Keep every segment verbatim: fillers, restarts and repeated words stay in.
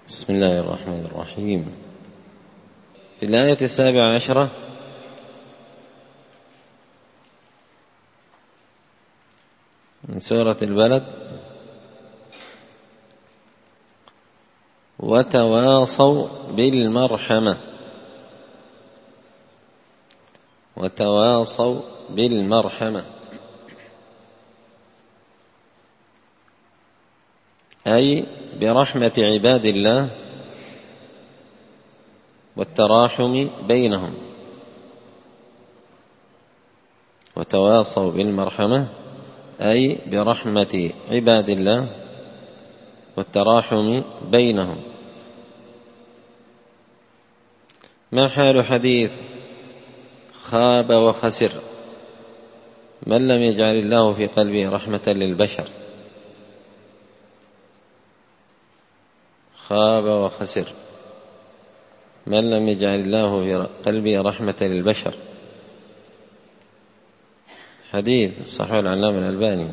بسم الله الرحمن الرحيم. في الآية السابعة عشرة من سورة البلد: وتواصوا بالمرحمة وتواصوا بالمرحمة أي برحمة عباد الله والتراحم بينهم. وتواصوا بالمرحمة أي برحمة عباد الله والتراحم بينهم. ما حال حديث خاب وخسر من لم يجعل الله في قلبه رحمة للبشر؟ خاب وخسر من لم يجعل الله في قلبه رحمة للبشر. حديث صحيح العلامة الألباني.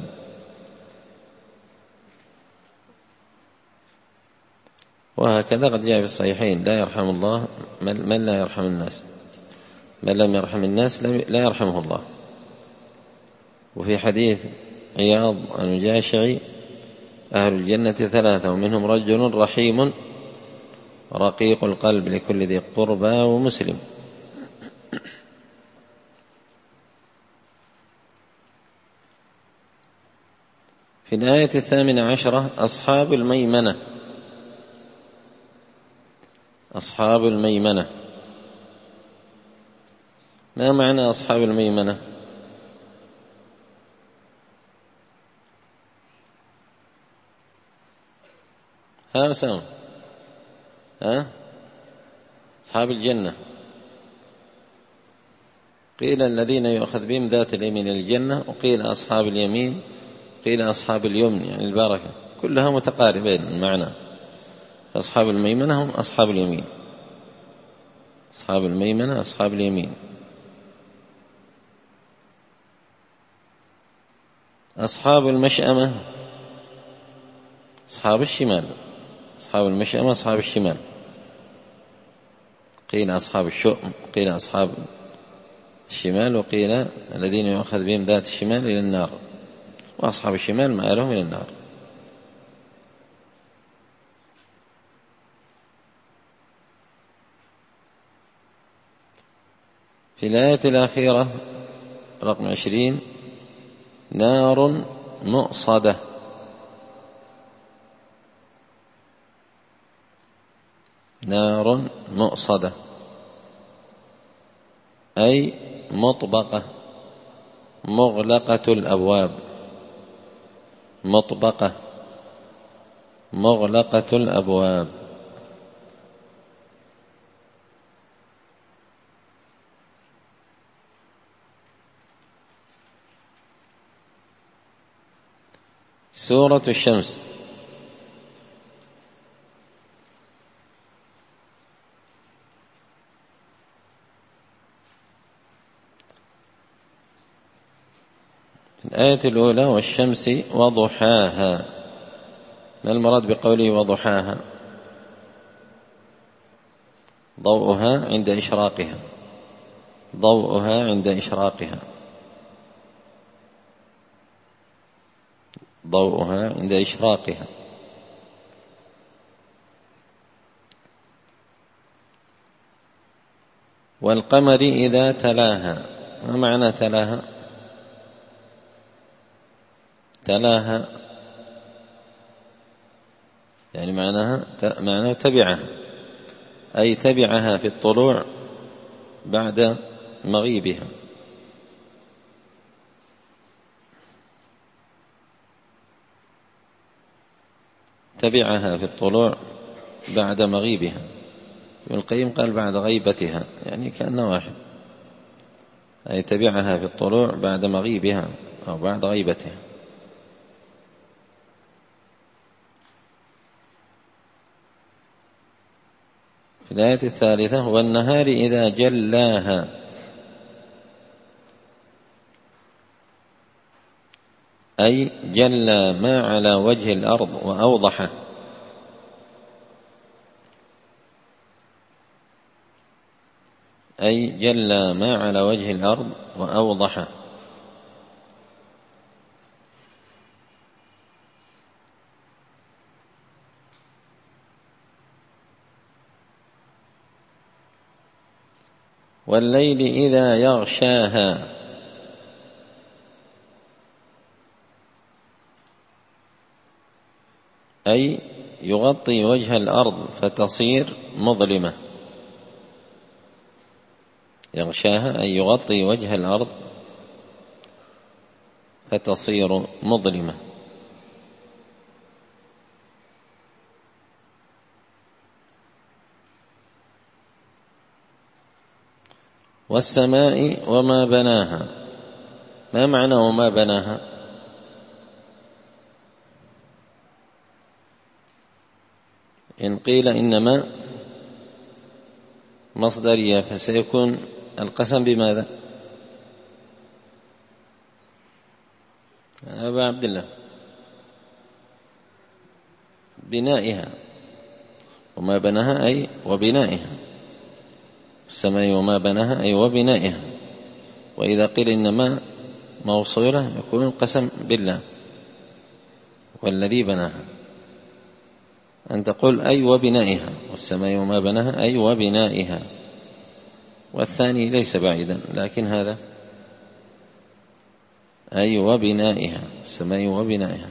وهكذا قد جاء في الصحيحين: لا يرحم الله من لا يرحم الناس، من لم يرحم الناس لا يرحمه الله. وفي حديث عياض المجاشعي: أهل الجنة ثلاثة ومنهم رجل رحيم رقيق القلب لكل ذي قربى ومسلم. في الآية الثامنة عشرة: أصحاب الميمنة. أصحاب الميمنة، ما معنى أصحاب الميمنة؟ ها أسامة؟ ها؟ أصحاب الجنة. قيل الذين يؤخذ بهم ذات اليمين الجنة، وقيل أصحاب اليمين، قيل أصحاب اليمن يعني البركة، كلها متقاربين معنى. أصحاب الميمنة هم أصحاب اليمين، أصحاب الميمنة أصحاب اليمين. أصحاب المشأمة أصحاب الشمال، أصحاب المشأمة أصحاب الشمال. قيل أصحاب الشؤم، قيل أصحاب الشمال، وقيل الذين يؤخذ بهم ذات الشمال إلى النار، وأصحاب الشمال مآلهم إلى النار. في الآية الأخيرة رقم عشرين: نار مؤصدة. نار مؤصدة أي مطبقة مغلقة الأبواب، مطبقة مغلقة الأبواب. سورة الشمس. الآية الأولى: والشمس وضحاها. ما المراد بقوله وضحاها؟ ضوءها عند إشراقها، ضوءها عند إشراقها، ضوءها عند إشراقها. والقمر إذا تلاها. ما معنى تلاها؟ تلاها يعني معناها معناه تبعها، أي تبعها في الطلوع بعد مغيبها. تبعها في الطلوع بعد مغيبها. ابن القيم قال بعد غيبتها، يعني كأنه واحد، أي تبعها في الطلوع بعد مغيبها أو بعد غيبتها. في الآية الثالثة: والنهار إذا جلاها. أي جلى ما على وجه الأرض وأوضحه. أي جل ما على وجه الأرض وأوضح. والليل إذا يغشاها أي يغطي وجه الأرض فتصير مظلمة. يغشاها أي يغطي وجه الأرض فتصير مظلمة. والسماء وما بناها. ما معنى وما بناها؟ إن قيل إنما مصدرية فسيكون القسم بماذا؟ أبا عبد الله بنائها. وما بناها أي وبنائها. السماء وما بناها أي وبنائها. وإذا قيل إنما موصولة يكون القسم بالله والذي بناها. أن تقول أي وبنائها. والسماء وما بناها أي وبنائها. والثاني ليس بعيدا لكن هذا أي وبنائها. السماء وبنائها.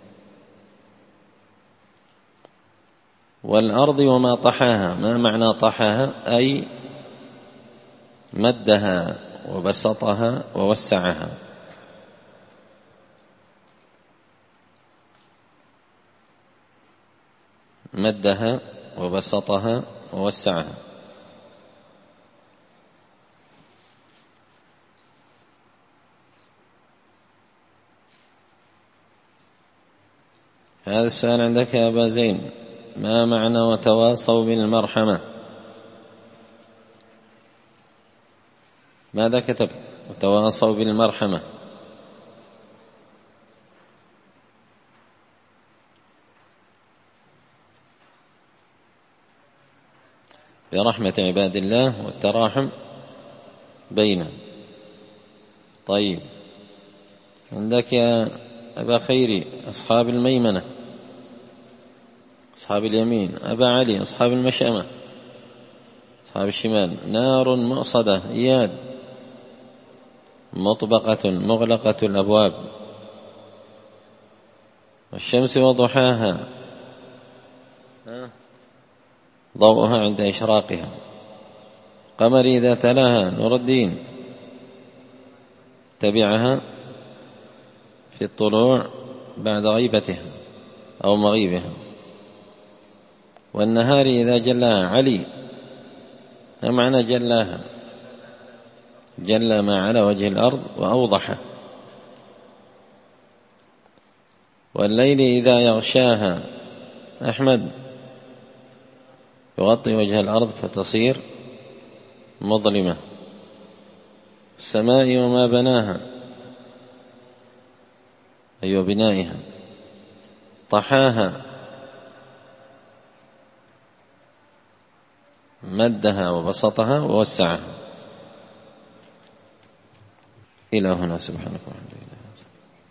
والأرض وما طحاها. ما معنى طحاها؟ أي مدها وبسطها ووسعها. مدها وبسطها ووسعها. هذا السؤال عندك يا أبا زين. ما معنى وتواصوا بالمرحمة؟ ماذا كتب؟ وتواصوا بالمرحمة. برحمة عباد الله والتراحم بينهم. طيب عندك يا أبا خيري أصحاب الميمنة، أصحاب اليمين. أبا علي أصحاب المشأمة، أصحاب الشمال. نار مؤصدة إياد، مطبقة مغلقة الأبواب. والشمس وضحاها ضوءها عند إشراقها. قمر إذا تلاها نور الدين، تبعها في الطلوع بعد غيبتها أو مغيبها. والنهار إذا جلاها علي. ما معنى جلاها؟ جل ما على وجه الأرض وأوضحه. والليل إذا يغشاها أحمد يغطي وجه الأرض فتصير مظلمة. السماء وما بناها أي أيوة بنائها. طحاها مدها وبسطها ووسعها. إلى هنا سبحانك وبحمدك.